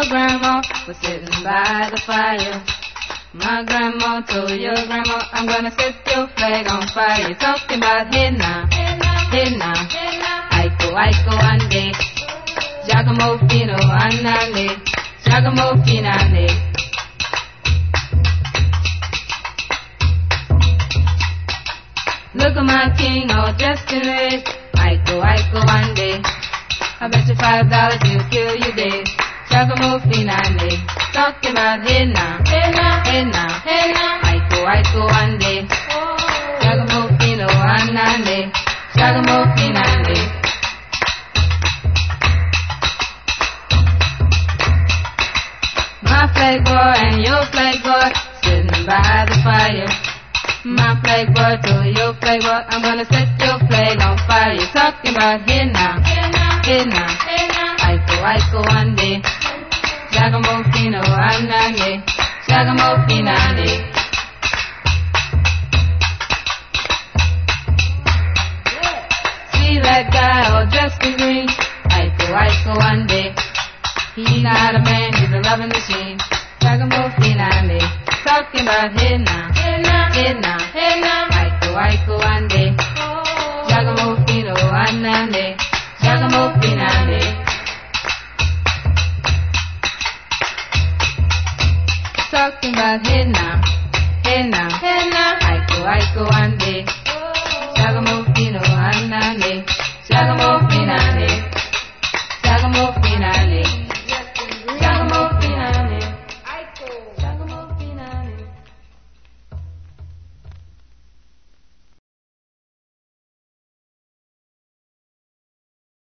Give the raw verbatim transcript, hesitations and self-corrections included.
grandma was sitting by the fire. My grandma told your grandma, I'm gonna set your flag on fire. You're talking about hey now, hey now, Aiko, Aiko, ande, Giacomo Fino, anane, Giacomo Finane. Look at my king all dressed in red, Aiko, Aiko, ande. I bet you five dollars he'll kill you dead. Giacomo Finane, talking about hey now, hey now, hey now, hey now, Aiko, Aiko, ande, Giacomo Fino, anane, Giacomo Finane. My flag boy and your flag boy sitting by the fire. My flag boy to your flag boy, I'm gonna set your flag on fire. You're talking about hey now, hey now, hey now, hey now, Aiko, Aiko, ande, Giacomo Fino, anane, Giacomo Finane. See that guy all dressed in green, Aiko, Aiko, ande. He's not a man, he's a loving machine. Giacomo Finane, talking about hey now, hey now, hey now, hey now, Aiko, Aiko, ande, Giacomo Fino, anane, Giacomo Finane. Talking about hey now.